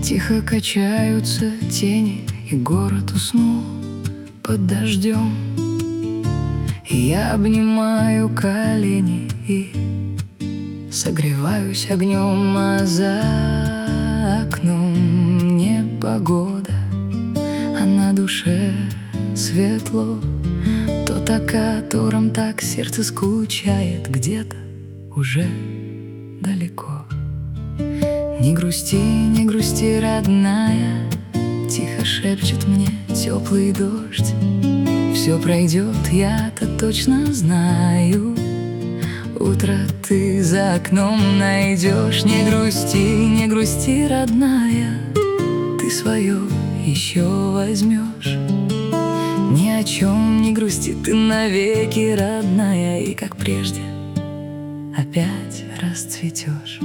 Тихо качаются тени, и город уснул под дождем. И я обнимаю колени и согреваюсь огнем, а за окном непогода, а на душе светло. Тот, о котором так сердце скучает, где-то уже далеко. Не грусти, родная, тихо шепчет мне теплый дождь. Все пройдет, я-то точно знаю. Утро ты за окном найдешь. Не грусти, родная, ты свое еще возьмешь. Ни о чем не грусти, ты навеки, родная, и как прежде опять расцветешь.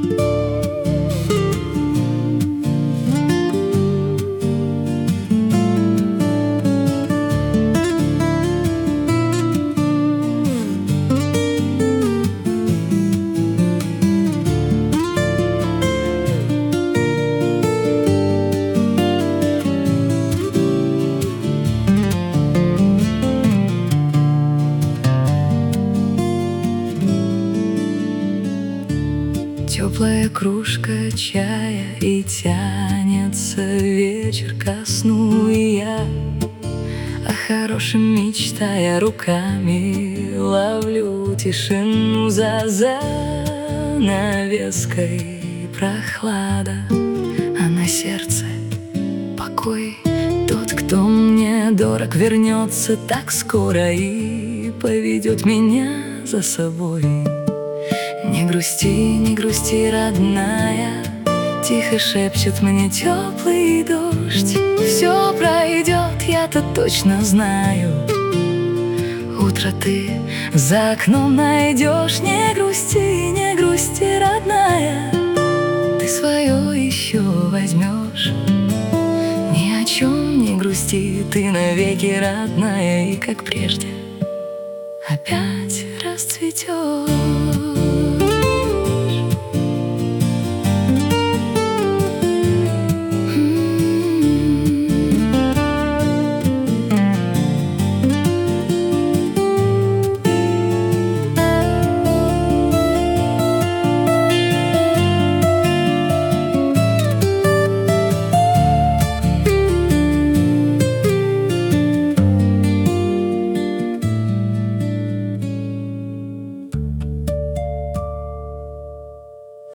Теплая кружка чая, и тянется вечер ко сну. И я о хорошем мечтая, руками ловлю тишину. За занавеской прохлада, а на сердце покой. Тот, кто мне дорог, вернется так скоро и поведет меня за собой. Не грусти, родная, тихо шепчет мне теплый дождь. Все пройдет, я-то точно знаю. Утро ты за окном найдешь. Не грусти, родная, ты свое еще возьмешь. Ни о чем не грусти, ты навеки, родная, и как прежде опять расцветешь.